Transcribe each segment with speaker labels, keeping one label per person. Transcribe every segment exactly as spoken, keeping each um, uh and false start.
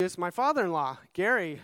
Speaker 1: It's my father-in-law, Gary,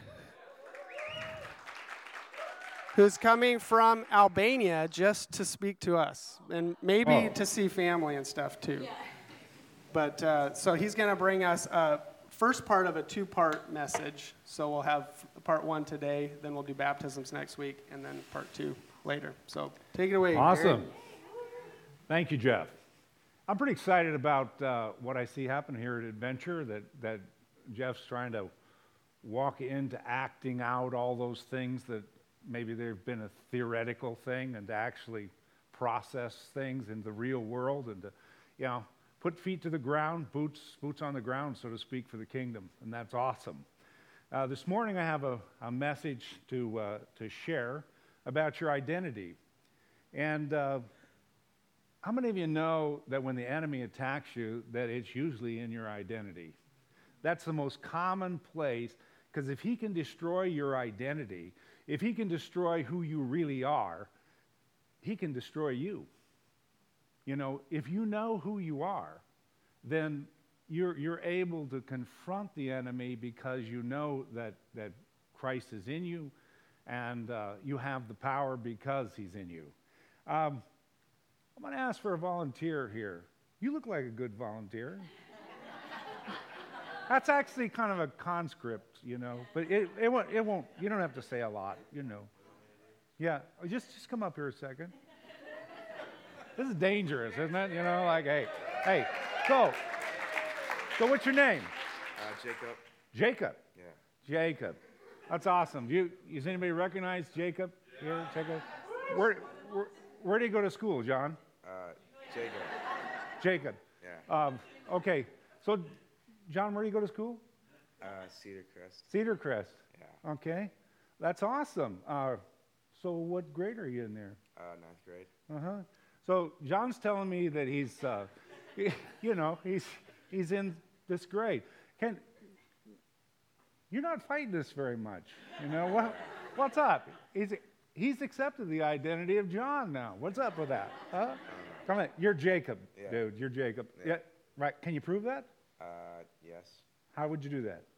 Speaker 1: who's coming from Albania just to speak to us and maybe
Speaker 2: Oh.
Speaker 1: to see family and stuff too. But uh, so he's going to bring us a first part of a two-part message. So we'll have part one today, then we'll do baptisms next week, and then part two later. So take it away,
Speaker 2: Awesome.
Speaker 1: Gary.
Speaker 2: Thank you, Jeff. I'm pretty excited about uh, what I see happen here at Adventure, that, that Jeff's trying to walk into acting out all those things that maybe they've been a theoretical thing, and to actually process things in the real world, and to, you know, put feet to the ground, boots boots on the ground, so to speak, for the kingdom, and that's awesome. Uh, this morning I have a, a message to uh, to share about your identity. And uh, how many of you know that when the enemy attacks you, that it's usually in your identity? That's the most common place, because if he can destroy your identity, if he can destroy who you really are, he can destroy you. You know, if you know who you are, then you're, you're able to confront the enemy because you know that, that Christ is in you, and uh, you have the power because he's in you. Um, I'm going to ask for a volunteer here. You look like a good volunteer. That's actually kind of a conscript, you know, but it, it, won't, it won't, you don't have to say a lot, you know. Yeah, just, just come up here a second. This is dangerous, isn't it? You know, like, hey, hey, so, so what's your name?
Speaker 3: Uh, Jacob.
Speaker 2: Jacob.
Speaker 3: Yeah.
Speaker 2: Jacob. That's awesome. Do you, does anybody recognize Jacob here? Jacob? Where, where, where did he go to school, John?
Speaker 3: Uh, Jacob.
Speaker 2: Jacob.
Speaker 3: Yeah.
Speaker 2: Um, okay, so, John, where do you go to school?
Speaker 3: Uh, Cedar Crest.
Speaker 2: Cedar Crest.
Speaker 3: Yeah.
Speaker 2: Okay, that's awesome. Uh, so what grade are you in there?
Speaker 3: Uh, ninth grade.
Speaker 2: Uh-huh. So John's telling me that he's, uh, you know, he's he's in this grade. Can you're not fighting this very much, you know? What what's up? He's he's accepted the identity of John now. What's up with that? Huh? Come on, you're Jacob,
Speaker 3: Yeah.
Speaker 2: dude. You're Jacob.
Speaker 3: Yeah.
Speaker 2: Yeah, right. Can you prove that?
Speaker 3: Uh, yes.
Speaker 2: How would you do that?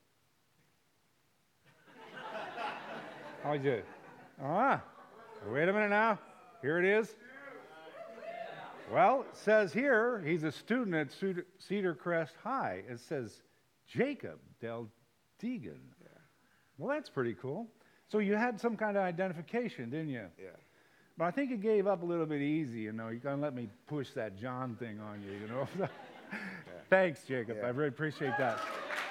Speaker 2: How would you do it? Ah, wait a minute now. Here it is. Well, it says here, he's a student at Cedar, Cedar Crest High. It says Jacob Del Deegan.
Speaker 3: Yeah.
Speaker 2: Well, that's pretty cool. So you had some kind of identification, didn't you?
Speaker 3: Yeah.
Speaker 2: But I think you gave up a little bit easy, you know. You're going to let me push that John thing on you, you know.
Speaker 3: Yeah.
Speaker 2: Thanks, Jacob.
Speaker 3: Yeah.
Speaker 2: I really appreciate that.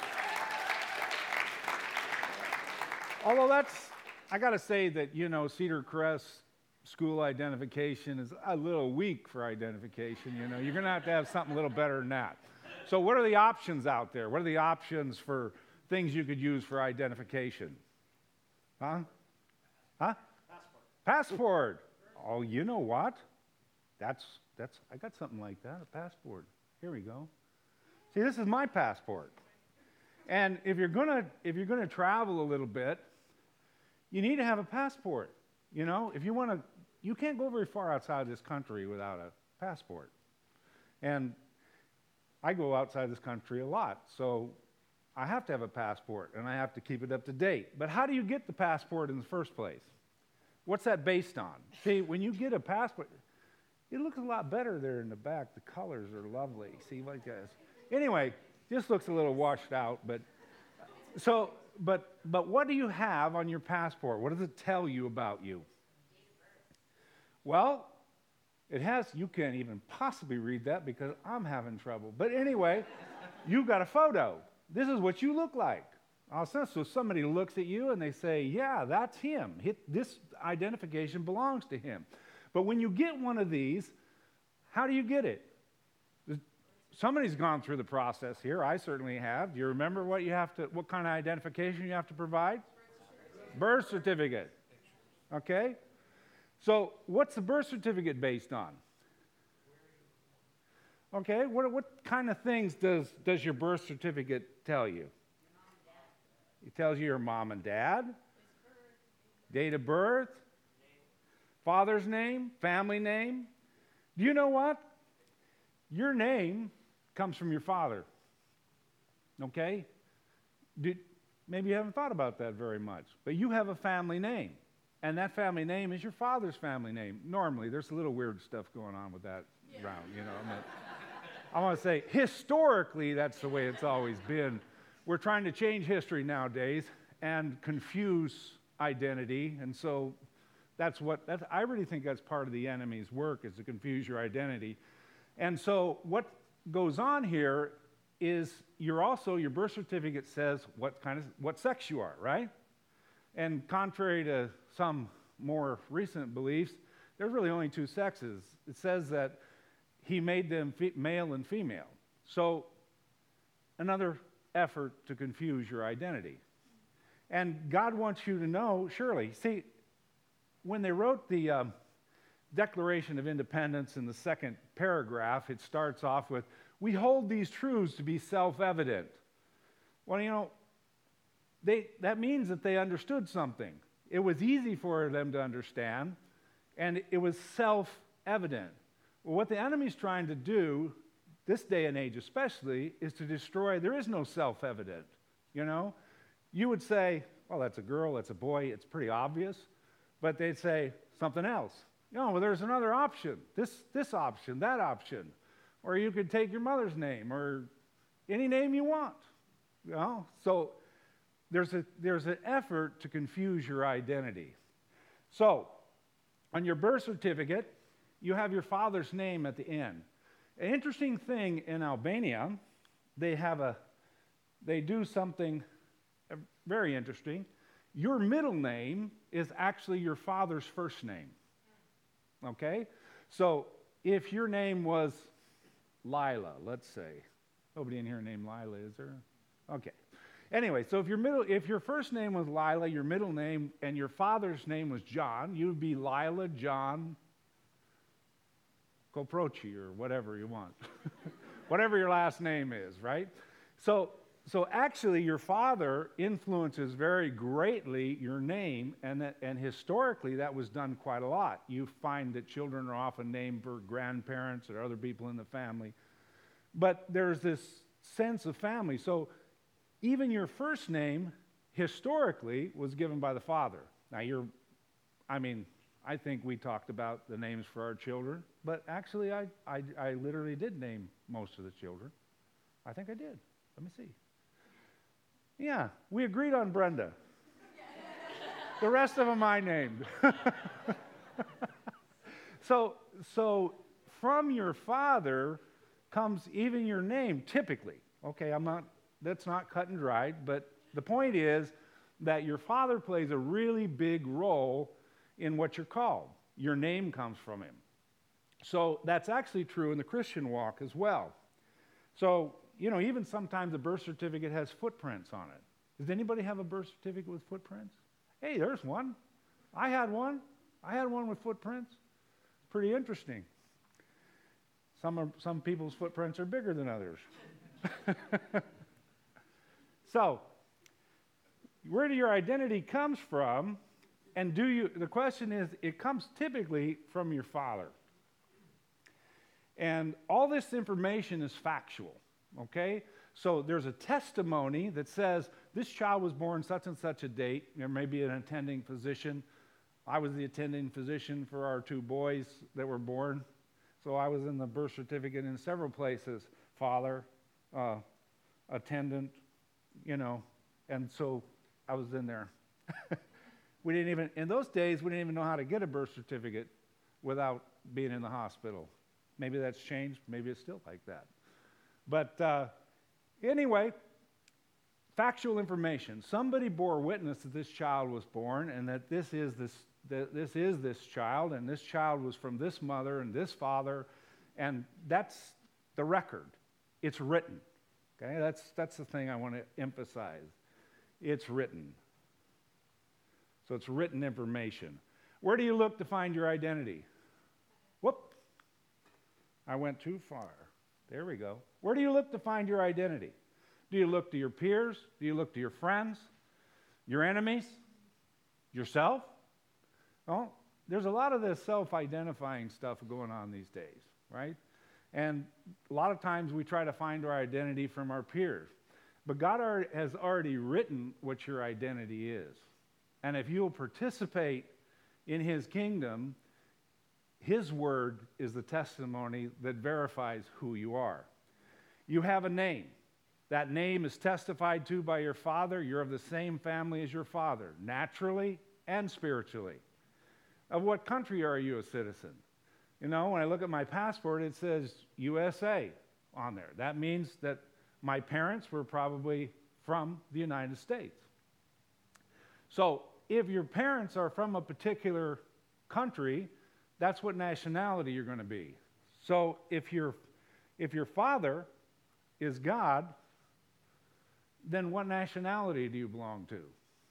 Speaker 2: Although that's, I got to say that, you know, Cedar Crest school identification is a little weak for identification, you know. You're going to have to have something a little better than that. So what are the options out there? What are the options for things you could use for identification? Huh? Huh? Passport. Passport. Oh, you know what? That's, that's, I got something like that, a passport. Here we go. See, this is my passport. And if you're gonna if you're gonna travel a little bit, you need to have a passport. You know, if you want to, you can't go very far outside this country without a passport. And I go outside this country a lot, so I have to have a passport, and I have to keep it up to date. But how do you get the passport in the first place? What's that based on? See, when you get a passport, it looks a lot better there in the back. The colors are lovely. See, like this. Anyway, this looks a little washed out, but so, but, but what do you have on your passport? What does it tell you about you? Well, it has, you can't even possibly read that because I'm having trouble. But anyway, you got a photo. This is what you look like. So somebody looks at you and they say, yeah, that's him. This identification belongs to him. But when you get one of these, how do you get it? Somebody's gone through the process here. I certainly have. Do you remember what you have to, what kind of identification you have to provide? Birth certificate. Okay? So what's the birth certificate based on? Okay, what, what kind of things does, does your birth certificate tell you? It tells you your mom and dad, date of birth, father's name, family name. Do you know what? Your name comes from your father. Okay? Do, maybe you haven't thought about that very much, but you have a family name, and that family name is your father's family name. Normally, there's a little weird stuff going on with that yeah. round, you know. I, mean, I want to say, historically, that's the way it's always been. We're trying to change history nowadays and confuse identity, and so that's what, that's, I really think that's part of the enemy's work, is to confuse your identity. And so what goes on here is you're also, your birth certificate says what kind of, what sex you are, right? And contrary to some more recent beliefs, there's really only two sexes. It says that he made them fe- male and female. So another effort to confuse your identity. And God wants you to know, surely, see, when they wrote the um, Declaration of Independence in the second paragraph, it starts off with, we hold these truths to be self-evident. Well, you know, they, that means that they understood something. It was easy for them to understand, and it was self-evident. Well, what the enemy's trying to do, this day and age especially, is to destroy, there is no self-evident, you know? You would say, well, that's a girl, that's a boy, it's pretty obvious, but they'd say something else. No, well, there's another option, this, this option, that option. Or you could take your mother's name, or any name you want. You know? So there's a there's an effort to confuse your identity. So on your birth certificate, you have your father's name at the end. An interesting thing in Albania, they have a they do something very interesting. Your middle name is actually your father's first name. Okay? So if your name was Lila, let's say. Nobody in here named Lila, is there? Okay. Anyway, so if your middle, if your first name was Lila, your middle name, and your father's name was John, you would be Lila John Coproci, or whatever you want. Whatever your last name is, right? So, so actually, your father influences very greatly your name, and that, and historically, that was done quite a lot. You find that children are often named for grandparents or other people in the family. But there's this sense of family. So even your first name, historically, was given by the father. Now, you're, I mean, I think we talked about the names for our children, but actually, I, I, I literally did name most of the children. I think I did. Let me see. Yeah, we agreed on Brenda. The rest of them I named. so, so from your father comes even your name, typically. Okay, I'm not, that's not cut and dried, but the point is that your father plays a really big role in what you're called. Your name comes from him. So that's actually true in the Christian walk as well. So, you know, even sometimes a birth certificate has footprints on it. Does anybody have a birth certificate with footprints? Hey, there's one. I had one. I had one with footprints. Pretty interesting. Some, are, some people's footprints are bigger than others. So, where do your identity comes from? And do you, the question is, it comes typically from your father. And all this information is factual, okay? So there's a testimony that says, this child was born such and such a date. There may be an attending physician. I was the attending physician for our two boys that were born. So I was in the birth certificate in several places. Father, uh, attendant, you know, and so I was in there. We didn't even, in those days, we didn't even know how to get a birth certificate without being in the hospital. Maybe that's changed. Maybe it's still like that. But uh, anyway, factual information. Somebody bore witness that this child was born and that this is this, that this is this child, and this child was from this mother and this father, and that's the record. It's written. Okay, that's that's the thing I want to emphasize. It's written. So it's written information. Where do you look to find your identity? Whoop. I went too far. There we go. Where do you look to find your identity? Do you look to your peers? Do you look to your friends? Your enemies? Yourself? Well, there's a lot of this self-identifying stuff going on these days, right? And a lot of times we try to find our identity from our peers. But God alre- has already written what your identity is. And if you'll participate in his kingdom, his word is the testimony that verifies who you are. You have a name. That name is testified to by your father. You're of the same family as your father, naturally and spiritually. Of what country are you a citizen? You know, when I look at my passport, it says U S A on there. That means that my parents were probably from the United States. So if your parents are from a particular country, that's what nationality you're going to be. So if your if your father is God, then what nationality do you belong to?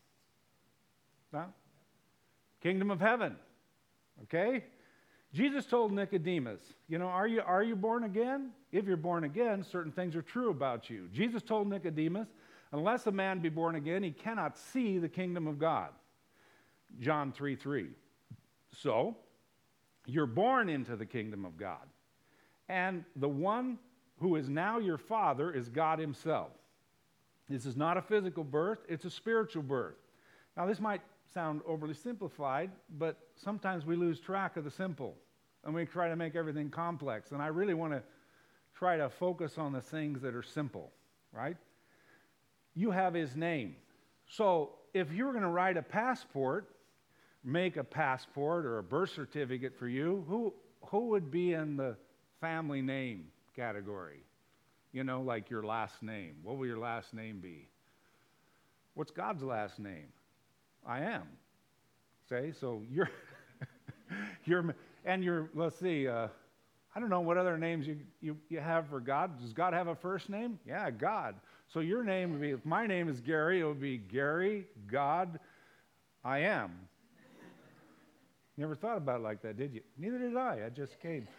Speaker 2: Huh? Kingdom of heaven. Okay? Jesus told Nicodemus, you know, are you, are you born again? If you're born again, certain things are true about you. Jesus told Nicodemus, unless a man be born again, he cannot see the kingdom of God. John three three. So, you're born into the kingdom of God. And the one who is now your father is God himself. This is not a physical birth, it's a spiritual birth. Now, this might sound overly simplified, but sometimes we lose track of the simple, and we try to make everything complex. And I really want to try to focus on the things that are simple, right? You have his name. So if you were going to write a passport, make a passport or a birth certificate for you, who who would be in the family name category? You know, like your last name. What will your last name be? What's God's last name? I am. Say, so you're, you're, and you're, let's see, uh, I don't know what other names you, you, you have for God. Does God have a first name? Yeah, God. So your name would be, if my name is Gary, it would be Gary, God, I am. Never thought about it like that, did you? Neither did I. I just came.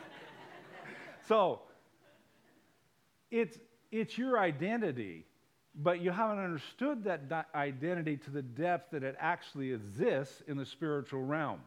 Speaker 2: So, it's, it's your identity. But you haven't understood that di- identity to the depth that it actually exists in the spiritual realm.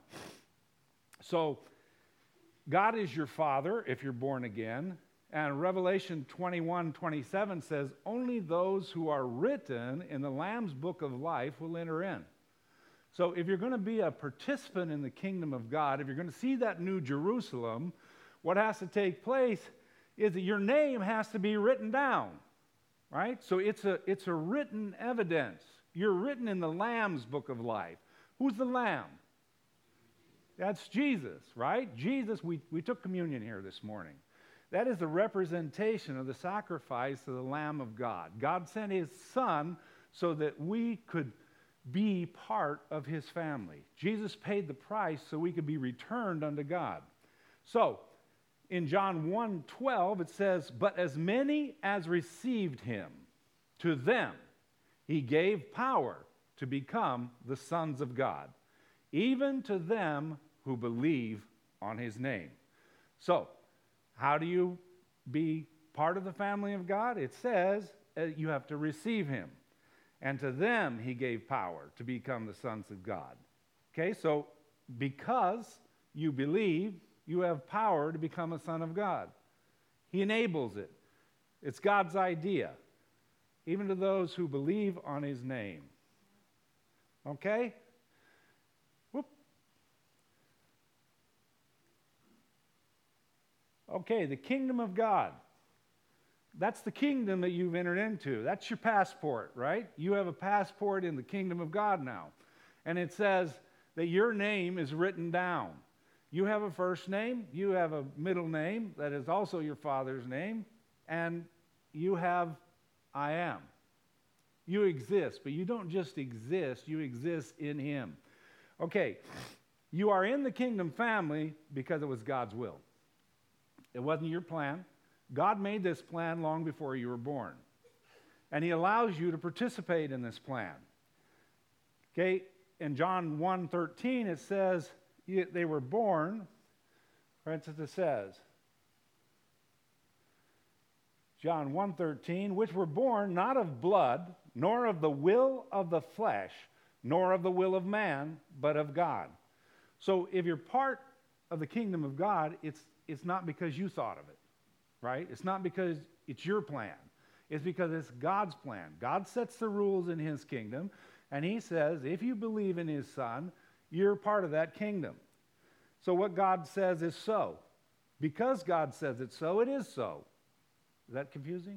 Speaker 2: So, God is your father if you're born again. And Revelation twenty-one twenty-seven says, only those who are written in the Lamb's book of life will enter in. So if you're going to be a participant in the kingdom of God, if you're going to see that new Jerusalem, what has to take place is that your name has to be written down. Right? So it's a, it's a written evidence. You're written in the Lamb's book of life. Who's the Lamb? That's Jesus, right? Jesus, we, we took communion here this morning. That is the representation of the sacrifice of the Lamb of God. God sent his Son so that we could be part of his family. Jesus paid the price so we could be returned unto God. So, in John one twelve, it says, but as many as received him, to them he gave power to become the sons of God, even to them who believe on his name. So, how do you be part of the family of God? It says uh, you have to receive him. And to them he gave power to become the sons of God. Okay, so because you believe, you have power to become a son of God. He enables it. It's God's idea, even to those who believe on his name. Okay? Whoop. Okay, the kingdom of God. That's the kingdom that you've entered into. That's your passport, right? You have a passport in the kingdom of God now. And it says that your name is written down. You have a first name, you have a middle name that is also your father's name, and you have I am. You exist, but you don't just exist, you exist in him. Okay, you are in the kingdom family because it was God's will. It wasn't your plan. God made this plan long before you were born. And he allows you to participate in this plan. Okay, in John one thirteen it says, they were born, for instance, it says, John one thirteen, which were born not of blood, nor of the will of the flesh, nor of the will of man, but of God. So if you're part of the kingdom of God, it's, it's not because you thought of it, right? It's not because it's your plan. It's because it's God's plan. God sets the rules in his kingdom, and he says, if you believe in his Son, you're part of that kingdom. So what God says is so. Because God says it's so, it is so. Is that confusing?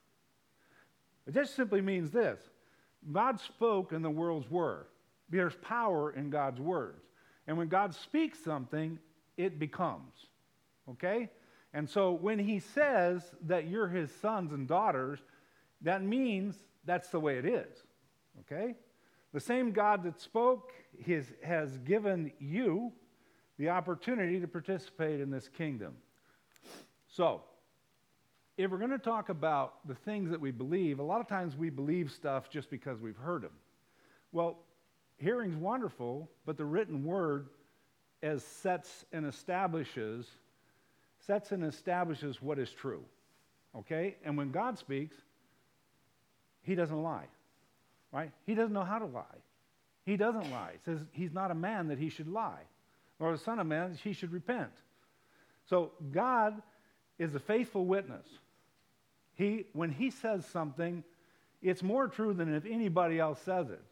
Speaker 2: It just simply means this. God spoke and the worlds were. There's power in God's words. And when God speaks something, it becomes. Okay? And so when he says that you're his sons and daughters, that means that's the way it is. Okay? The same God that spoke his, has given you the opportunity to participate in this kingdom. So, if we're going to talk about the things that we believe, a lot of times we believe stuff just because we've heard them. Well, hearing's wonderful, but the written word as sets and establishes, sets and establishes what is true. Okay? And when God speaks, he doesn't lie. Right? He doesn't know how to lie. He doesn't lie. It says he's not a man that he should lie, or the son of man that he should repent. So God is a faithful witness. He, when he says something, it's more true than if anybody else says it.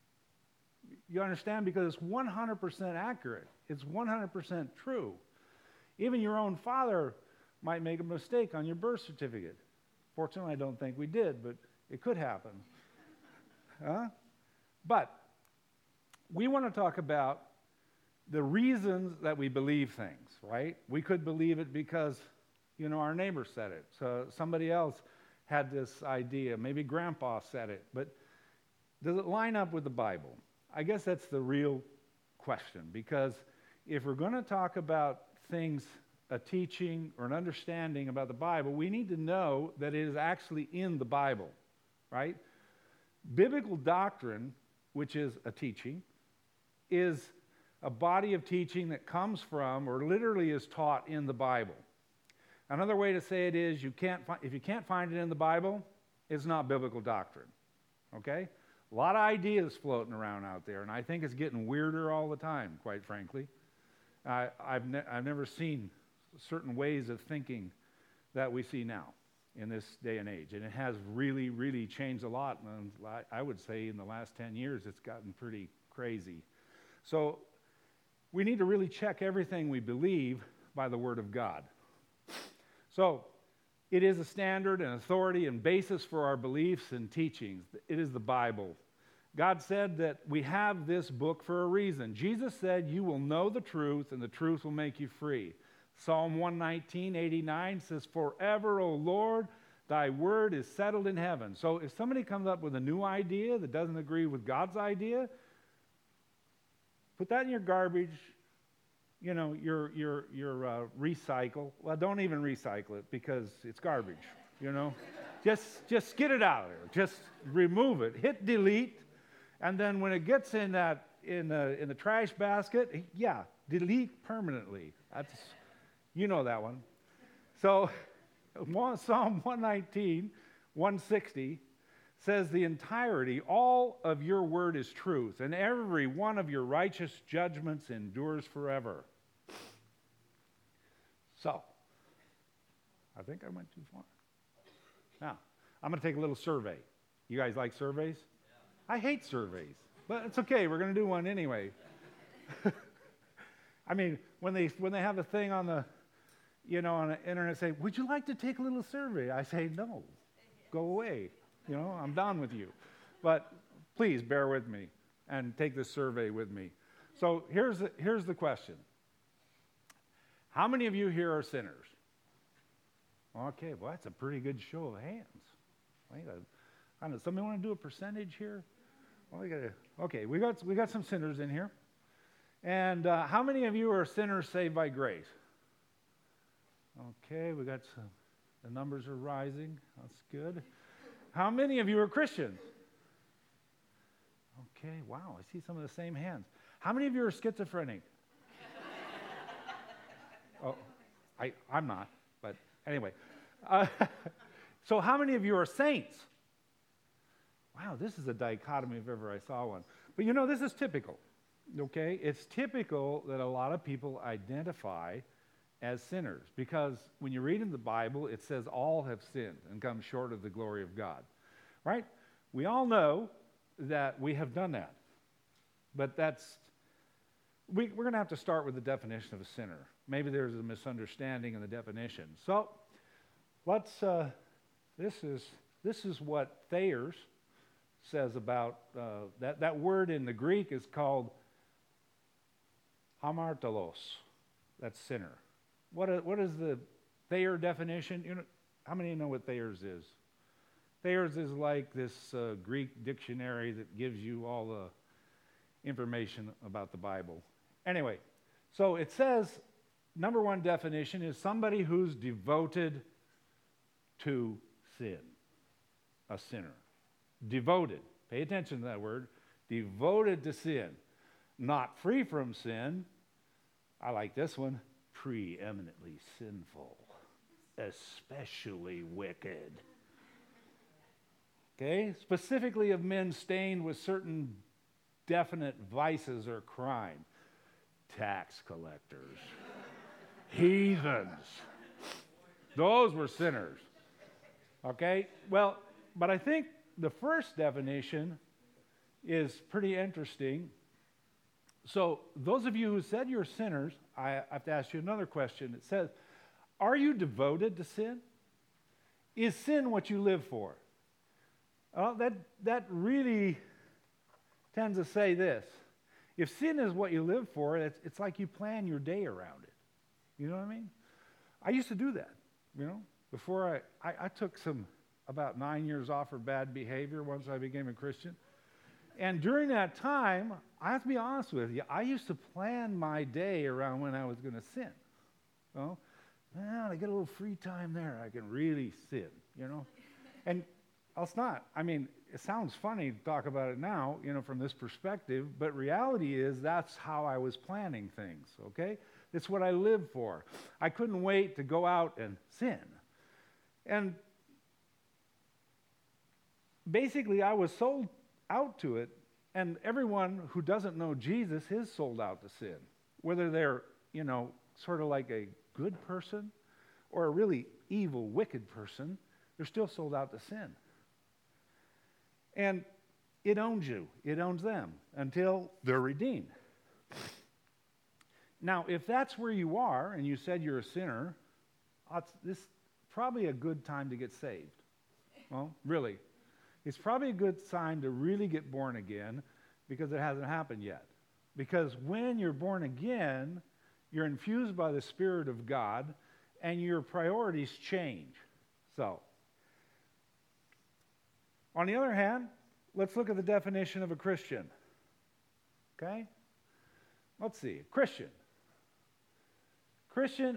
Speaker 2: You understand? Because it's one hundred percent accurate. It's one hundred percent true. Even your own father might make a mistake on your birth certificate. Fortunately, I don't think we did, but it could happen. Huh? But we want to talk about the reasons that we believe things, right? We could believe it because, you know, our neighbor said it. So somebody else had this idea. Maybe grandpa said it. But does it line up with the Bible? I guess that's the real question. Because if we're going to talk about things, a teaching or an understanding about the Bible, we need to know that it is actually in the Bible, right? Biblical doctrine, which is a teaching, is a body of teaching that comes from or literally is taught in the Bible. Another way to say it is, you can't fi- if you can't find it in the Bible, it's not biblical doctrine. Okay? A lot of ideas floating around out there, and I think it's getting weirder all the time, quite frankly. I, I've, ne- I've never seen certain ways of thinking that we see now in this day and age. And it has really, really changed a lot. And I would say in the last ten years, it's gotten pretty crazy. So we need to really check everything we believe by the Word of God. So it is a standard and authority and basis for our beliefs and teachings. It is the Bible. God said that we have this book for a reason. Jesus said, you will know the truth, and the truth will make you free. Psalm one nineteen, eighty-nine says, forever, O Lord, thy word is settled in heaven. So if somebody comes up with a new idea that doesn't agree with God's idea, put that in your garbage, you know, your your your uh, recycle. Well, don't even recycle it because it's garbage, you know. just just get it out of there. Just remove it. Hit delete, and then when it gets in that in the in the trash basket, yeah, delete permanently. That's You know that one. So Psalm one nineteen, one sixty says the entirety, all of your word is truth, and every one of your righteous judgments endures forever. So, I think I went too far. Now, I'm going to take a little survey. You guys like surveys? Yeah. I hate surveys, but it's okay. We're going to do one anyway. I mean, when they when they have a thing on the you know, on the internet say, would you like to take a little survey? I say, no, go away. You know, I'm done with you. But please bear with me and take this survey with me. So here's the, here's the question. How many of you here are sinners? Okay, well, that's a pretty good show of hands. Wait, I, I don't know, somebody want to do a percentage here? Well, we gotta, okay, we got, we got some sinners in here. And uh, how many of you are sinners saved by grace? Okay, we got some, the numbers are rising. That's good. How many of you are Christians? Okay, wow, I see some of the same hands. How many of you are schizophrenic? oh, I, I'm not, but anyway. Uh, so how many of you are saints? Wow, this is a dichotomy if ever I saw one. But you know, this is typical, okay? It's typical that a lot of people identify as sinners. Because when you read in the Bible, it says all have sinned and come short of the glory of God. Right? We all know that we have done that. But that's, we, we're going to have to start with the definition of a sinner. Maybe there's a misunderstanding in the definition. So, let's, uh, this is, this is what Thayer's says about, uh, that, that word in the Greek is called hamartolos. That's sinner. What, a, what is the Thayer definition? You know, how many of you know what Thayer's is? Thayer's is like this uh, Greek dictionary that gives you all the information about the Bible. Anyway, so it says, number one definition is somebody who's devoted to sin, a sinner. Devoted. Pay attention to that word. Devoted to sin. Not free from sin. I like this one. Preeminently sinful. Especially wicked. Okay? Specifically of men stained with certain definite vices or crime. Tax collectors. Heathens. Those were sinners. Okay? Well, but I think the first definition is pretty interesting. So, those of you who said you're sinners, I have to ask you another question. It says, are you devoted to sin? Is sin what you live for? Well, that, that really tends to say this. If sin is what you live for, it's, it's like you plan your day around it. You know what I mean? I used to do that, you know. Before I, I, I took some, about nine years off for bad behavior once I became a Christian. And during that time, I have to be honest with you, I used to plan my day around when I was going to sin. Well, man, I get a little free time there, I can really sin, you know. And it's not. I mean, it sounds funny to talk about it now, you know, from this perspective, but reality is that's how I was planning things, okay? It's what I lived for. I couldn't wait to go out and sin. And basically, I was sold out to it, and everyone who doesn't know Jesus is sold out to sin. Whether they're, you know, sort of like a good person or a really evil, wicked person, they're still sold out to sin. And it owns you. It owns them until they're redeemed. Now, if that's where you are and you said you're a sinner, this is probably a good time to get saved. Well, really. It's probably a good sign to really get born again because it hasn't happened yet. Because when you're born again, you're infused by the Spirit of God and your priorities change. So, on the other hand, let's look at the definition of a Christian. Okay? Let's see. Christian. Christian,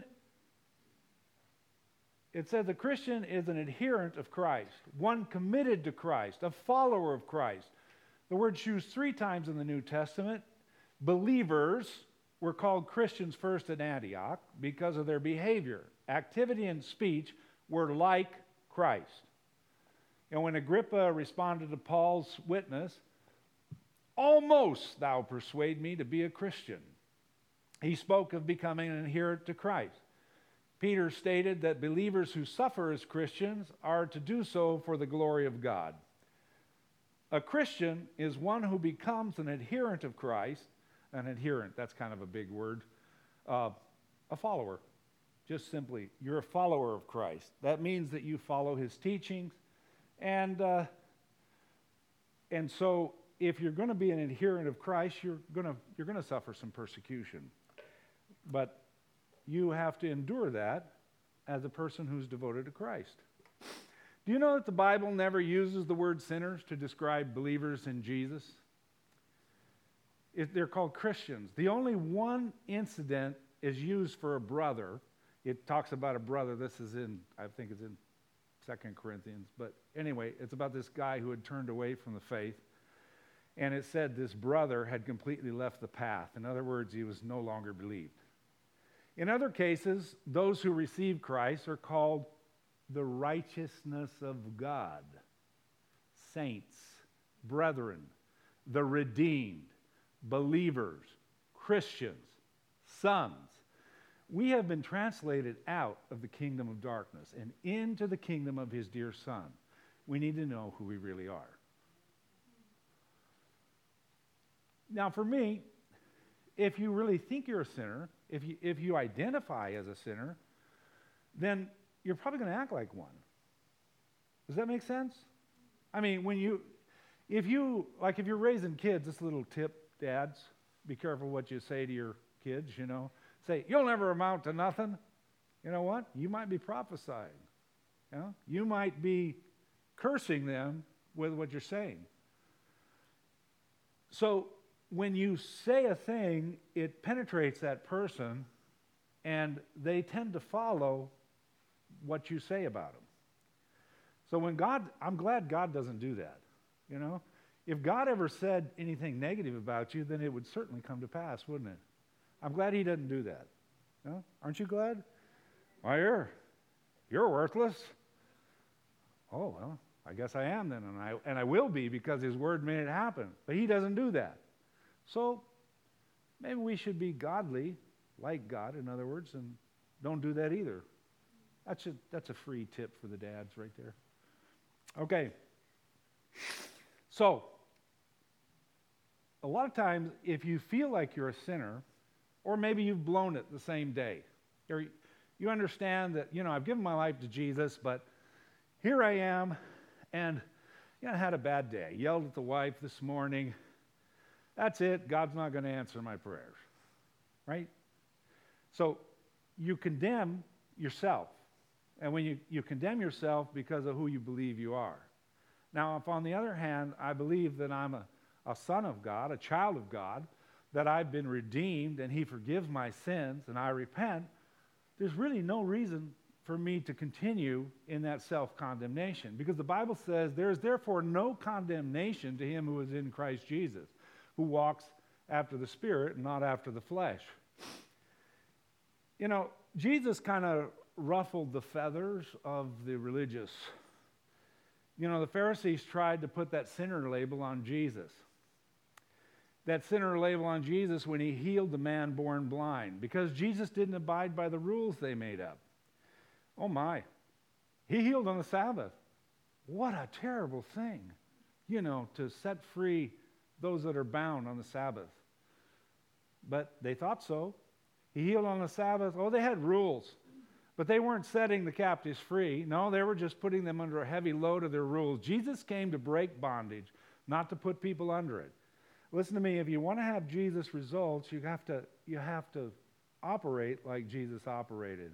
Speaker 2: it says a Christian is an adherent of Christ, one committed to Christ, a follower of Christ. The word's used three times in the New Testament. Believers were called Christians first at Antioch because of their behavior. Activity and speech were like Christ. And when Agrippa responded to Paul's witness, almost thou persuade me to be a Christian. He spoke of becoming an adherent to Christ. Peter stated that believers who suffer as Christians are to do so for the glory of God. A Christian is one who becomes an adherent of Christ. An adherent, that's kind of a big word. Uh, a follower. Just simply, you're a follower of Christ. That means that you follow his teachings. And, uh, and so if you're going to be an adherent of Christ, you're going to you're going to suffer some persecution. But you have to endure that as a person who's devoted to Christ. Do you know that the Bible never uses the word sinners to describe believers in Jesus? It, they're called Christians. The only one incident is used for a brother. It talks about a brother. This is in, I think it's in Second Corinthians. But anyway, it's about this guy who had turned away from the faith. And it said this brother had completely left the path. In other words, he was no longer believed. In other cases, those who receive Christ are called the righteousness of God, saints, brethren, the redeemed, believers, Christians, sons. We have been translated out of the kingdom of darkness and into the kingdom of his dear Son. We need to know who we really are. Now, for me, if you really think you're a sinner, if you, if you identify as a sinner, then you're probably going to act like one. Does that make sense? I mean, when you, if you, like if you're raising kids, this little tip, dads, be careful what you say to your kids, you know. Say, you'll never amount to nothing. You know what? You might be prophesying. You know? You might be cursing them with what you're saying. So when you say a thing, it penetrates that person, and they tend to follow what you say about them. So when God, I'm glad God doesn't do that, you know. If God ever said anything negative about you, then it would certainly come to pass, wouldn't it? I'm glad he doesn't do that. You know? Aren't you glad? Why, you're, you're worthless. Oh, well, I guess I am then, and I, and I will be because his word made it happen. But he doesn't do that. So maybe we should be godly, like God, in other words, and don't do that either. That's a, that's a free tip for the dads right there. Okay. So, a lot of times, if you feel like you're a sinner, or maybe you've blown it the same day, or you understand that, you know, I've given my life to Jesus, but here I am, and, you know, I had a bad day. Yelled at the wife this morning. That's it. God's not going to answer my prayers. Right? So, you condemn yourself. And when you, you condemn yourself because of who you believe you are. Now, if on the other hand, I believe that I'm a, a son of God, a child of God, that I've been redeemed and he forgives my sins and I repent, there's really no reason for me to continue in that self-condemnation. Because the Bible says, there is therefore no condemnation to him who is in Christ Jesus, who walks after the Spirit and not after the flesh. You know, Jesus kind of ruffled the feathers of the religious. You know, the Pharisees tried to put that sinner label on Jesus. That sinner label on Jesus when he healed the man born blind, because Jesus didn't abide by the rules they made up. Oh my, he healed on the Sabbath. What a terrible thing, you know, to set free those that are bound on the Sabbath. But they thought so. He healed on the Sabbath. Oh, they had rules. But they weren't setting the captives free. No, they were just putting them under a heavy load of their rules. Jesus came to break bondage, not to put people under it. Listen to me, if you want to have Jesus results, you have to, you have to operate like Jesus operated.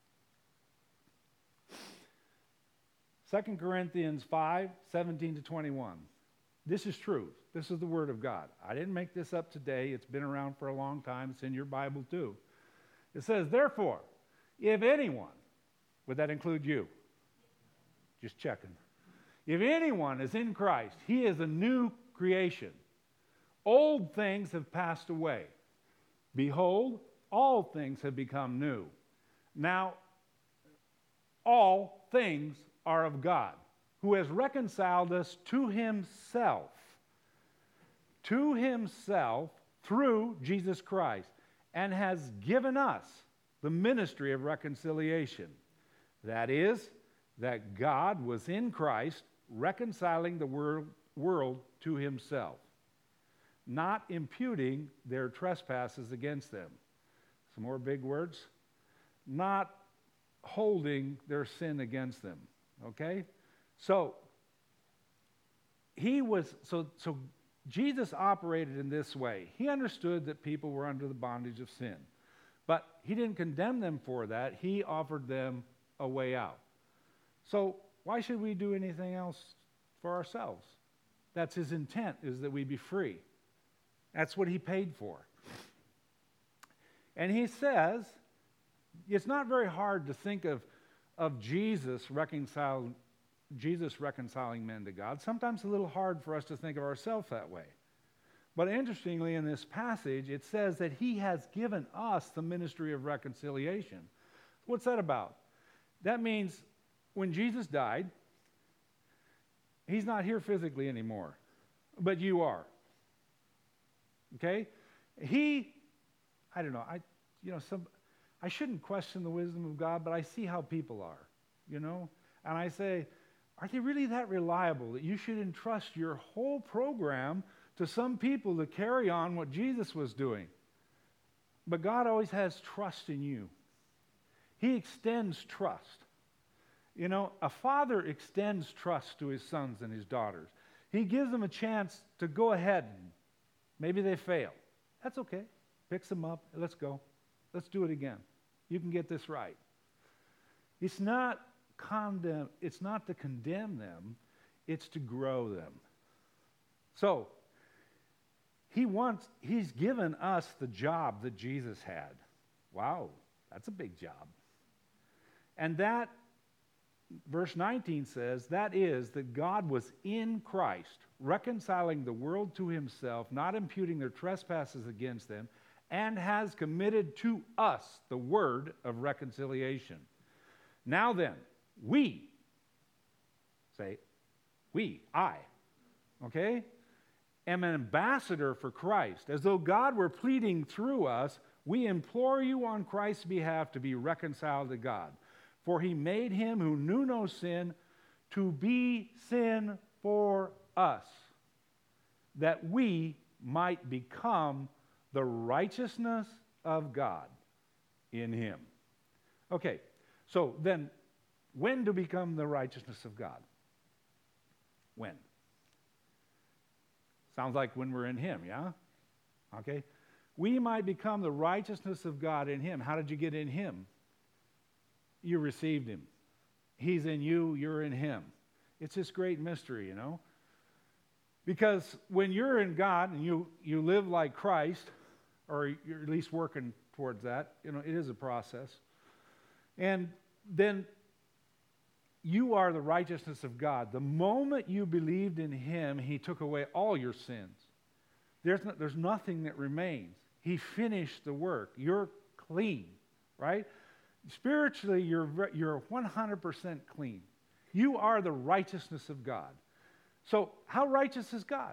Speaker 2: Second Corinthians five, seventeen to twenty-one. This is truth. This is the Word of God. I didn't make this up today. It's been around for a long time. It's in your Bible too. It says, therefore, if anyone, would that include you? Just checking. If anyone is in Christ, he is a new creation. Old things have passed away. Behold, all things have become new. Now, all things are of God, who has reconciled us to himself, to himself through Jesus Christ, and has given us the ministry of reconciliation. That is, that God was in Christ reconciling the world, world to himself, not imputing their trespasses against them. Some more big words. Not holding their sin against them. Okay? So, he was, so, so Jesus operated in this way. He understood that people were under the bondage of sin. But he didn't condemn them for that. He offered them a way out. So why should we do anything else for ourselves? That's his intent, is that we be free. That's what he paid for. And he says, it's not very hard to think of, of Jesus reconciling, Jesus reconciling men to God. Sometimes it's a little hard for us to think of ourselves that way. But interestingly, in this passage, it says that he has given us the ministry of reconciliation. What's that about? That means when Jesus died, he's not here physically anymore, but you are. Okay? He, I don't know, I, you know, some, I shouldn't question the wisdom of God, but I see how people are, you know? And I say, are they really that reliable that you should entrust your whole program to some people to carry on what Jesus was doing? But God always has trust in you. He extends trust. You know, a father extends trust to his sons and his daughters. He gives them a chance to go ahead. Maybe they fail. That's okay. Picks them up. Let's go. Let's do it again. You can get this right. It's not condemn, it's not to condemn them, it's to grow them. So, he wants, he's given us the job that Jesus had. Wow, that's a big job. And that, verse nineteen says, that is, that God was in Christ, reconciling the world to himself, not imputing their trespasses against them, and has committed to us the word of reconciliation. Now then, we, say, we, I, okay, am an ambassador for Christ. As though God were pleading through us, we implore you on Christ's behalf to be reconciled to God. For he made him who knew no sin to be sin for us, that we might become the righteousness of God in him. Okay, so then, when to become the righteousness of God? When? Sounds like when we're in him, yeah? Okay. We might become the righteousness of God in him. How did you get in him? You received him. He's in you, you're in him. It's this great mystery, you know? Because when you're in God and you, you live like Christ, or you're at least working towards that, you know, it is a process. And then you are the righteousness of God. The moment you believed in him, he took away all your sins. There's, no, there's nothing that remains. He finished the work. You're clean, right? Spiritually, you're, you're one hundred percent clean. You are the righteousness of God. So how righteous is God?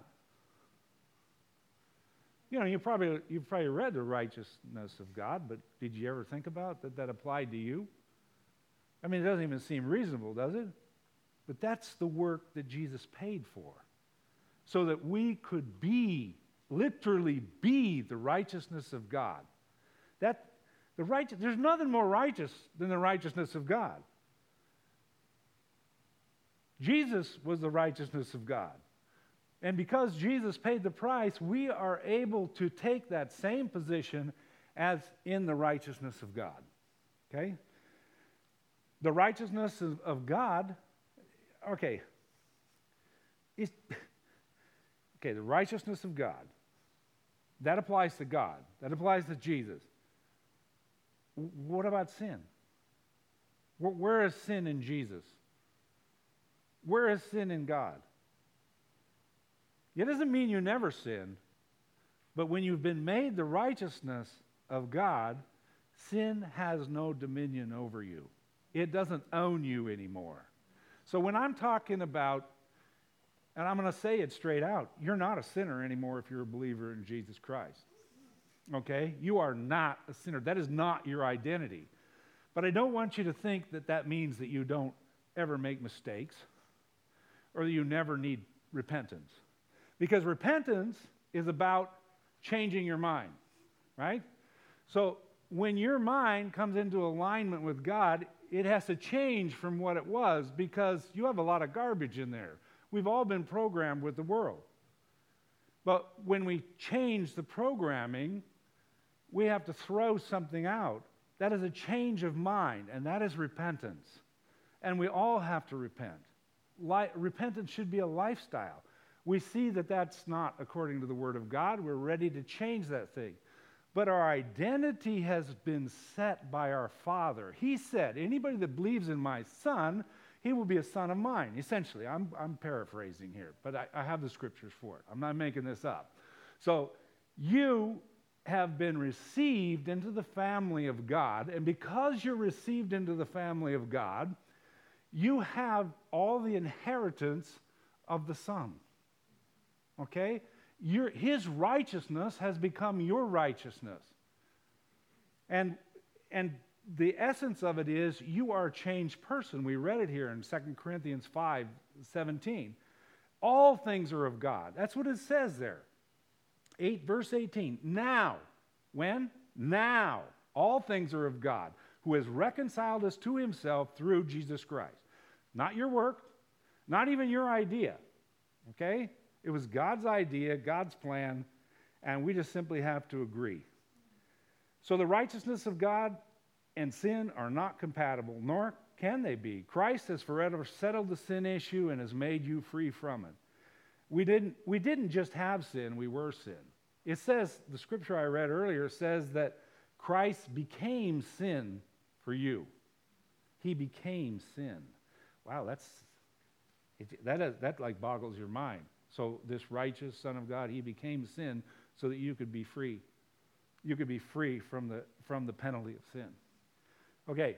Speaker 2: You know, you probably, you've probably read the righteousness of God, but did you ever think about that that applied to you? I mean, it doesn't even seem reasonable, does it? But that's the work that Jesus paid for, so that we could be, literally be the righteousness of God. That, the right, there's nothing more righteous than the righteousness of God. Jesus was the righteousness of God. And because Jesus paid the price, we are able to take that same position as in the righteousness of God. Okay? The righteousness of, of God, okay. It's, okay, the righteousness of God, that applies to God. That applies to Jesus. What about sin? Where, where is sin in Jesus? Where is sin in God? It doesn't mean you never sin, but when you've been made the righteousness of God, sin has no dominion over you. It doesn't own you anymore. So when I'm talking about, and I'm going to say it straight out, you're not a sinner anymore if you're a believer in Jesus Christ. Okay? You are not a sinner. That is not your identity. But I don't want you to think that that means that you don't ever make mistakes or that you never need repentance. Because repentance is about changing your mind, right? So when your mind comes into alignment with God, it has to change from what it was because you have a lot of garbage in there. We've all been programmed with the world. But when we change the programming, we have to throw something out. That is a change of mind, and that is repentance. And we all have to repent. Li- repentance should be a lifestyle. We see that that's not according to the Word of God. We're ready to change that thing. But our identity has been set by our Father. He said, anybody that believes in my Son, he will be a son of mine. Essentially, I'm, I'm paraphrasing here, but I, I have the scriptures for it. I'm not making this up. So you have been received into the family of God, and because you're received into the family of God, you have all the inheritance of the Son. Okay? Your, his righteousness has become your righteousness. And, and the essence of it is you are a changed person. We read it here in Second Corinthians five seventeen. All things are of God. That's what it says there. eight, verse eighteen. Now, when? Now, all things are of God, who has reconciled us to himself through Jesus Christ. Not your work, not even your idea, okay? It was God's idea, God's plan, and we just simply have to agree. So the righteousness of God and sin are not compatible, nor can they be. Christ has forever settled the sin issue and has made you free from it. We didn't, we didn't just have sin, we were sin. It says, the scripture I read earlier says that Christ became sin for you. He became sin. Wow, that's, it, that, is, that like boggles your mind. So this righteous Son of God, he became sin so that you could be free. You could be free from the, from the penalty of sin. Okay,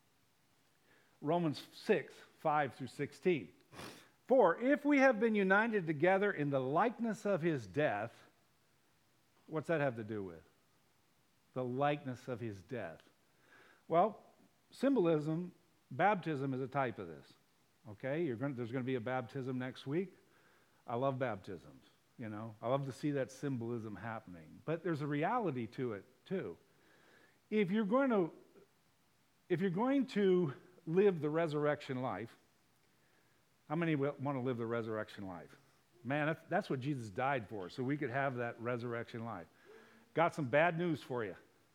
Speaker 2: Romans six, five through sixteen. For if we have been united together in the likeness of his death, what's that have to do with? The likeness of his death. Well, symbolism, baptism is a type of this. Okay, You're going to, there's going to be a baptism next week. I love baptisms, you know. I love to see that symbolism happening. But there's a reality to it, too. If you're going to If you're going to live the resurrection life, how many want to live the resurrection life? Man, that's, that's what Jesus died for, so we could have that resurrection life. Got some bad news for you.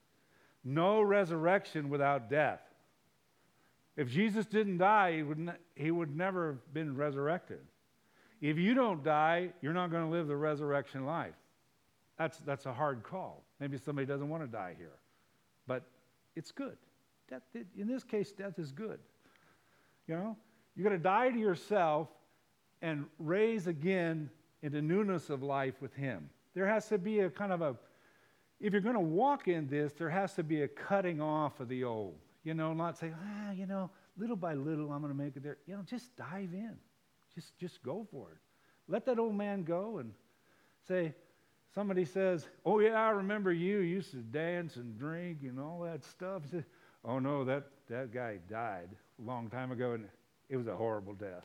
Speaker 2: No resurrection without death. If Jesus didn't die, he would, ne- he would never have been resurrected. If you don't die, you're not going to live the resurrection life. That's, that's a hard call. Maybe somebody doesn't want to die here, but it's good. Death, in this case, death is good. You know, you're going to die to yourself and raise again into newness of life with him. There has to be a kind of a, if you're going to walk in this, there has to be a cutting off of the old. You know, not say, ah, you know, little by little I'm going to make it there. You know, just dive in. Just, just go for it. Let that old man go and say, somebody says, oh yeah, I remember you, you used to dance and drink and all that stuff. Say, oh no, that, that guy died a long time ago, and it was a horrible death.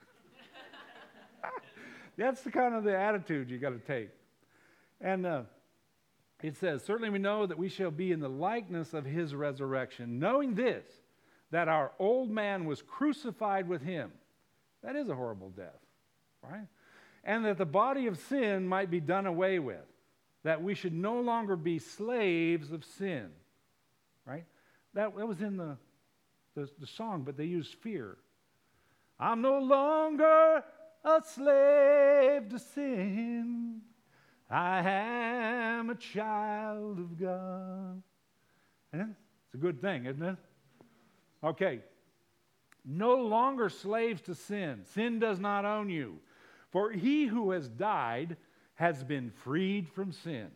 Speaker 2: That's the kind of the attitude you got to take. And uh, it says, certainly we know that we shall be in the likeness of his resurrection, knowing this, that our old man was crucified with him. That is a horrible death, right? And that the body of sin might be done away with, that we should no longer be slaves of sin, right? That, that was in the, the, the song, but they used fear. I'm no longer a slave to sin. I am a child of God. And it's a good thing, isn't it? Okay. No longer slaves to sin. Sin does not own you. For he who has died has been freed from sin.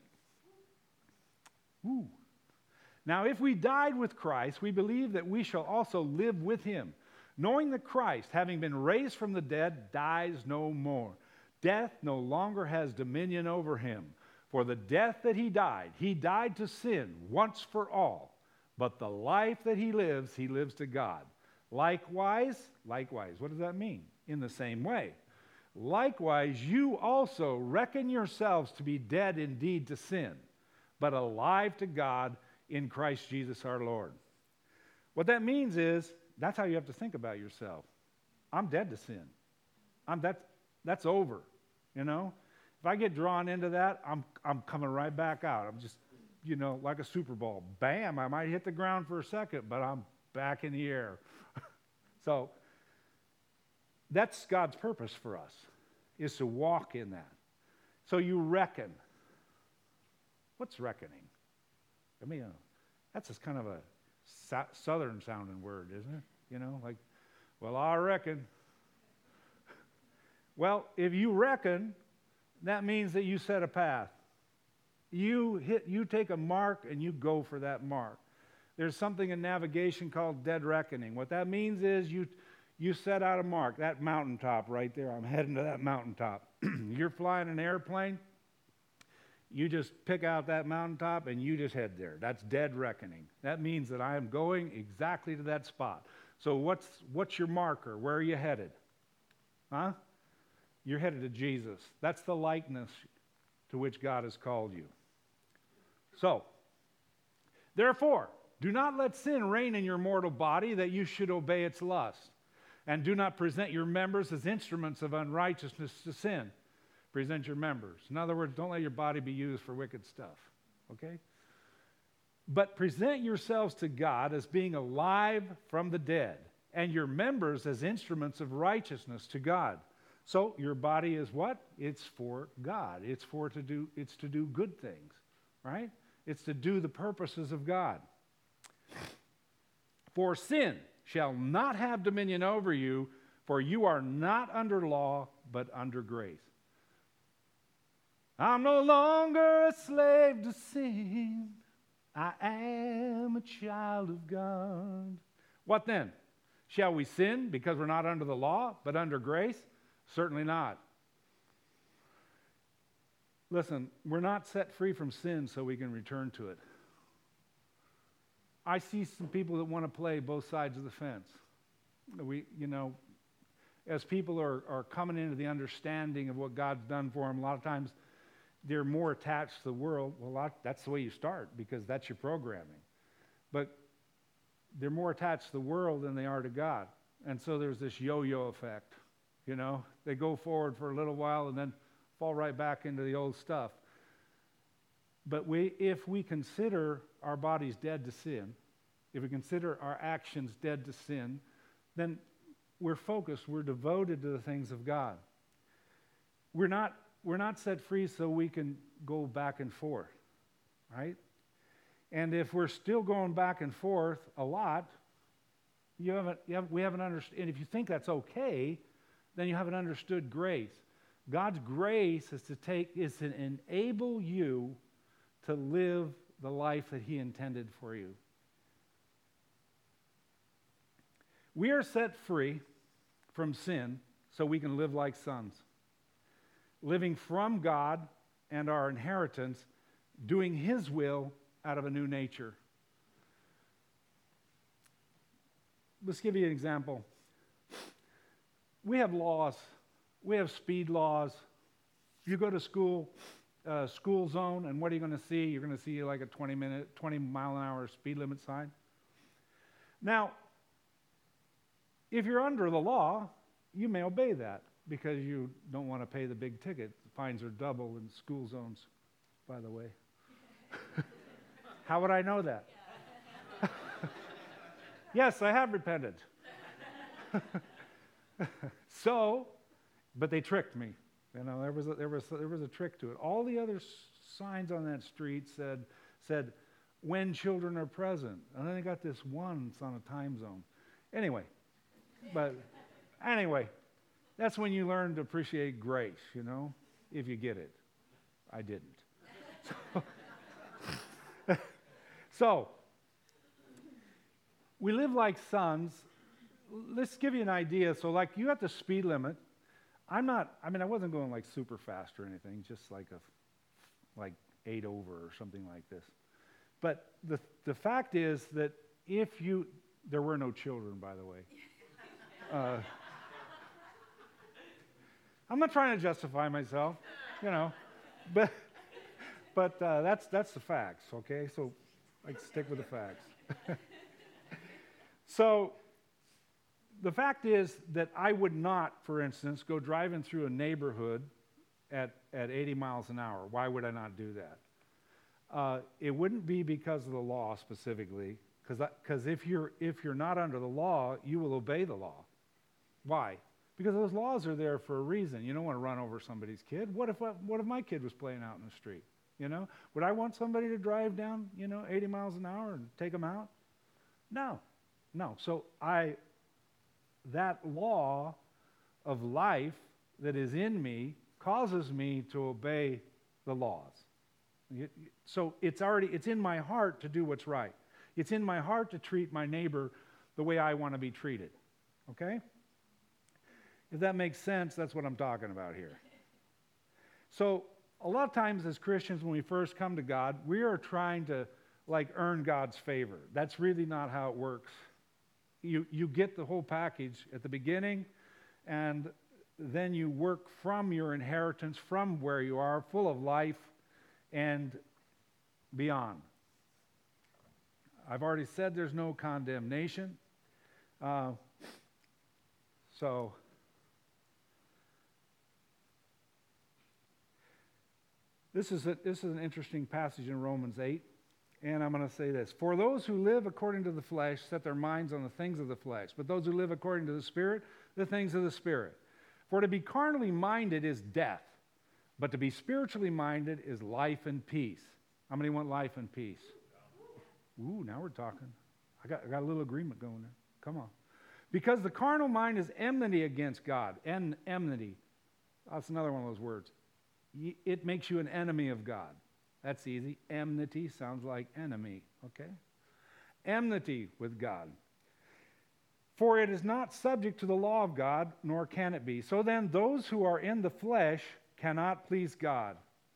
Speaker 2: Ooh. Now, if we died with Christ, we believe that we shall also live with him, knowing that Christ, having been raised from the dead, dies no more. Death no longer has dominion over him. For the death that he died, he died to sin once for all. But the life that he lives, he lives to God. Likewise, likewise, what does that mean? In the same way. Likewise, you also reckon yourselves to be dead indeed to sin, but alive to God in Christ Jesus our Lord. What that means is, that's how you have to think about yourself. I'm dead to sin. I'm that, that's over, you know? If I get drawn into that, I'm, I'm coming right back out. I'm just, you know, like a Super Bowl. Bam, I might hit the ground for a second, but I'm back in the air. So, that's God's purpose for us, is to walk in that. So you reckon. What's reckoning? I mean, uh, that's just kind of a so- southern sounding word, isn't it? You know, like, well, I reckon. Well, if you reckon, that means that you set a path. You hit, you take a mark and you go for that mark. There's something in navigation called dead reckoning. What that means is you you set out a mark, that mountaintop right there. I'm heading to that mountaintop. You're flying an airplane. You just pick out that mountaintop and you just head there. That's dead reckoning. That means that I am going exactly to that spot. So what's what's your marker? Where are you headed? Huh? You're headed to Jesus. That's the likeness to which God has called you. So, therefore, do not let sin reign in your mortal body, that you should obey its lust. And do not present your members as instruments of unrighteousness to sin. Present your members. In other words, don't let your body be used for wicked stuff. Okay? But present yourselves to God as being alive from the dead, and your members as instruments of righteousness to God. So your body is what? It's for God. It's for to do, it's to do good things, right? It's to do the purposes of God. For sin shall not have dominion over you, for you are not under law, but under grace. I'm no longer a slave to sin. I am a child of God. What then? Shall we sin because we're not under the law, but under grace? Certainly not. Listen, we're not set free from sin so we can return to it. I see some people that want to play both sides of the fence. We, you know, as people are, are coming into the understanding of what God's done for them, a lot of times they're more attached to the world. Well, a lot, that's the way you start because that's your programming. But they're more attached to the world than they are to God. And so there's this yo-yo effect. You know, they go forward for a little while and then fall right back into the old stuff. But we, if we consider our bodies dead to sin, if we consider our actions dead to sin, then we're focused, we're devoted to the things of God. We're not, we're not set free so we can go back and forth, right? And if we're still going back and forth a lot, you haven't, you haven't, we haven't understood, and if you think that's okay, then you haven't understood grace. God's grace is to take, is to enable you to live the life that He intended for you. We are set free from sin so we can live like sons, living from God and our inheritance, doing His will out of a new nature. Let's give you an example. We have laws. We have speed laws. You go to school, uh, school zone, and what are you going to see? You're going to see like a twenty minute, twenty mile an hour speed limit sign. Now, if you're under the law, you may obey that because you don't want to pay the big ticket. The fines are double in school zones, by the way. How would I know that? Yes, I have repented. So, but they tricked me. You know, there was a, there was there was a trick to it. All the other s- signs on that street said said when children are present, and then they got this one that's on a time zone. Anyway, but anyway, that's when you learn to appreciate grace. You know, if you get it. I didn't. So, so we live like sons. Let's give you an idea. So, like, you got the speed limit. I'm not, I mean, I wasn't going like super fast or anything, just like a, like eight over or something like this. But the the fact is that if you, there were no children, by the way. Uh, I'm not trying to justify myself, you know, but but uh, that's that's the facts, okay? So, I stick with the facts. So, the fact is that I would not, for instance, go driving through a neighborhood at, at eighty miles an hour. Why would I not do that? Uh, it wouldn't be because of the law specifically, because if you're, if you're not under the law, you will obey the law. Why? Because those laws are there for a reason. You don't want to run over somebody's kid. What if, what if my kid was playing out in the street? You know? Would I want somebody to drive down, you know, eighty miles an hour and take them out? No. No. So I... that law of life that is in me causes me to obey the laws. So it's already, it's in my heart to do what's right. It's in my heart to treat my neighbor the way I want to be treated. Okay? If that makes sense, that's what I'm talking about here. So, a lot of times as Christians, when we first come to God, we are trying to like earn God's favor. That's really not how it works. You, you get the whole package at the beginning, and then you work from your inheritance, from where you are, full of life and beyond. I've already said there's no condemnation. Uh, so, this is, a, this is an interesting passage in Romans eight. And I'm going to say this. For those who live according to the flesh set their minds on the things of the flesh, but those who live according to the Spirit, the things of the Spirit. For to be carnally minded is death, but to be spiritually minded is life and peace. How many want life and peace? Ooh, now we're talking. I got, I got a little agreement going there. Come on. Because the carnal mind is enmity against God. En- enmity. That's another one of those words. It makes you an enemy of God. That's easy. Enmity sounds like enemy, okay? Enmity with God. For it is not subject to the law of God, nor can it be. So then, those who are in the flesh cannot please God.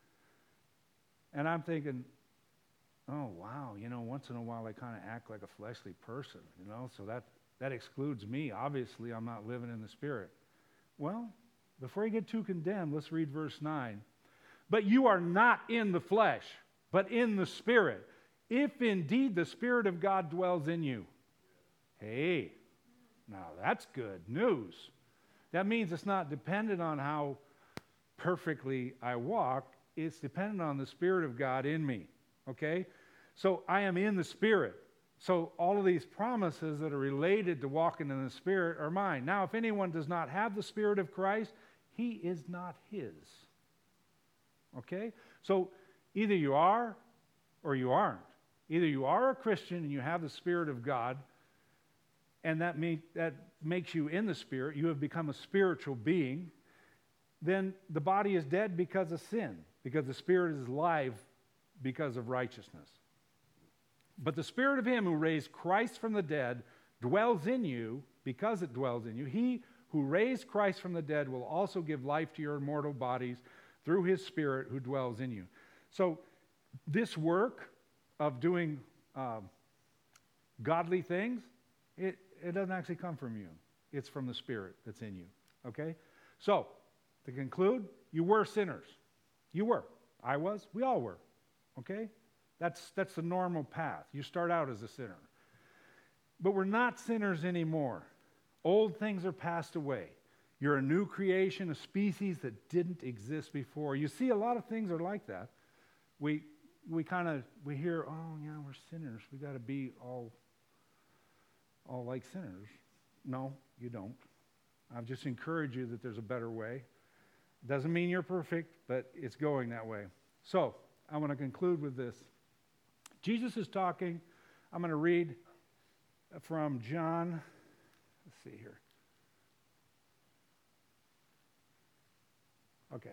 Speaker 2: And I'm thinking, oh, wow, you know, once in a while I kind of act like a fleshly person, you know, so that, that excludes me. Obviously, I'm not living in the Spirit. Well, before you get too condemned, let's read verse nine. But you are not in the flesh, but in the Spirit, if indeed the Spirit of God dwells in you. Hey, now that's good news. That means it's not dependent on how perfectly I walk. It's dependent on the Spirit of God in me, okay? So I am in the Spirit. So all of these promises that are related to walking in the Spirit are mine. Now, if anyone does not have the Spirit of Christ, he is not his. Okay? So either you are or you aren't. Either you are a Christian and you have the Spirit of God, and that, may, that makes you in the Spirit, you have become a spiritual being, then the body is dead because of sin, because the Spirit is alive because of righteousness. But the Spirit of him who raised Christ from the dead dwells in you because it dwells in you. He who raised Christ from the dead will also give life to your mortal bodies through his Spirit who dwells in you. So this work of doing um, godly things, it, it doesn't actually come from you. It's from the Spirit that's in you. Okay? So, to conclude, you were sinners. You were. I was. We all were. Okay? That's, that's the normal path. You start out as a sinner. But we're not sinners anymore. Old things are passed away. You're a new creation, a species that didn't exist before. You see, a lot of things are like that. We we kind of, we hear, oh, yeah, we're sinners. We got to be all, all like sinners. No, you don't. I've just encouraged you that there's a better way. Doesn't mean you're perfect, but it's going that way. So, I want to conclude with this. Jesus is talking. I'm going to read from John. Let's see here. Okay.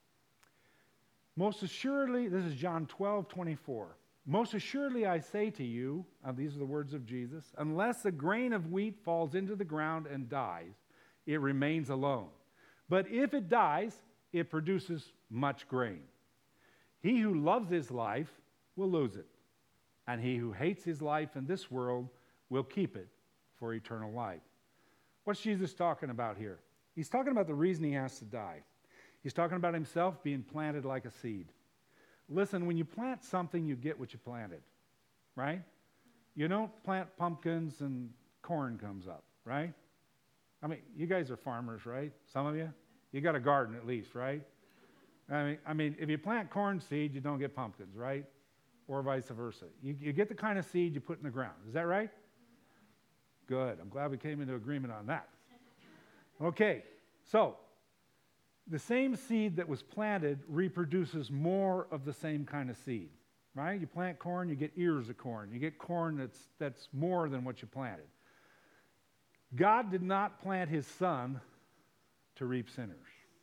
Speaker 2: Most assuredly, this is John twelve twenty-four. Most assuredly I say to you, uh, these are the words of Jesus, unless a grain of wheat falls into the ground and dies, it remains alone. But if it dies, it produces much grain. He who loves his life will lose it, and he who hates his life in this world will keep it for eternal life. What's Jesus talking about here? He's talking about the reason he has to die. He's talking about himself being planted like a seed. Listen, when you plant something, you get what you planted, right? You don't plant pumpkins and corn comes up, right? I mean, you guys are farmers, right? Some of you? You got a garden at least, right? I mean, I mean, if you plant corn seed, you don't get pumpkins, right? Or vice versa. You, you get the kind of seed you put in the ground. Is that right? Good. I'm glad we came into agreement on that. Okay, so the same seed that was planted reproduces more of the same kind of seed, right? You plant corn, you get ears of corn. You get corn that's, that's more than what you planted. God did not plant his son to reap sinners.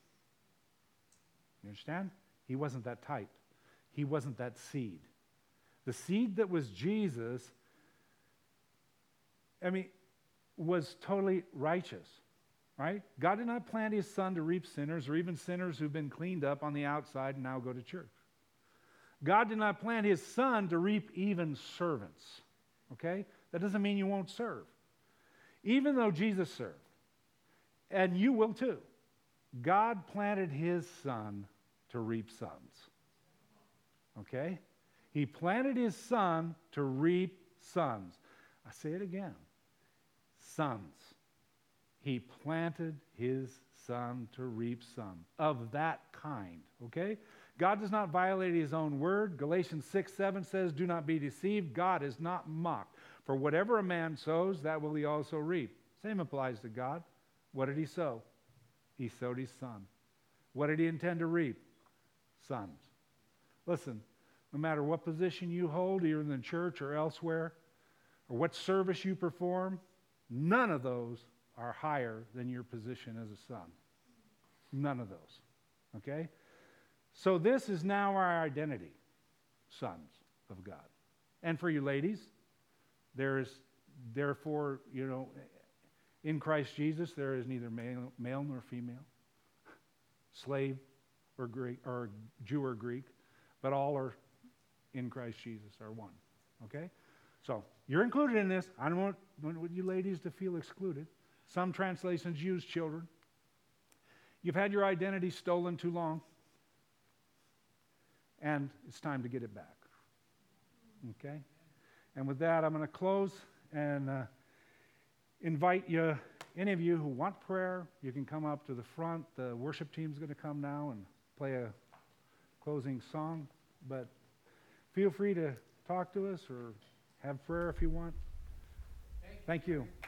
Speaker 2: You understand? He wasn't that type. He wasn't that seed. The seed that was Jesus, I mean, was totally righteous. right? God did not plant his son to reap sinners or even sinners who've been cleaned up on the outside and now go to church. God did not plant his son to reap even servants, okay? That doesn't mean you won't serve. Even though Jesus served, and you will too, God planted his son to reap sons, okay? He planted his son to reap sons. I say it again, sons. He planted his son to reap sons of that kind, okay? God does not violate his own word. Galatians six seven says, do not be deceived. God is not mocked. For whatever a man sows, that will he also reap. Same applies to God. What did he sow? He sowed his son. What did he intend to reap? Sons. Listen, no matter what position you hold, either in the church or elsewhere, or what service you perform, none of those are higher than your position as a son. None of those. Okay? So this is now our identity, sons of God. And for you ladies, there is, therefore, you know, in Christ Jesus, there is neither male, male nor female, slave or Greek, or Jew or Greek, but all are in Christ Jesus are one. Okay? So you're included in this. I don't want, don't want you ladies to feel excluded. Some translations use children. You've had your identity stolen too long, and it's time to get it back. Okay? And with that, I'm going to close and uh, invite you, any of you who want prayer, you can come up to the front. The worship team's going to come now and play a closing song. But feel free to talk to us or have prayer if you want. Thank you. Thank you.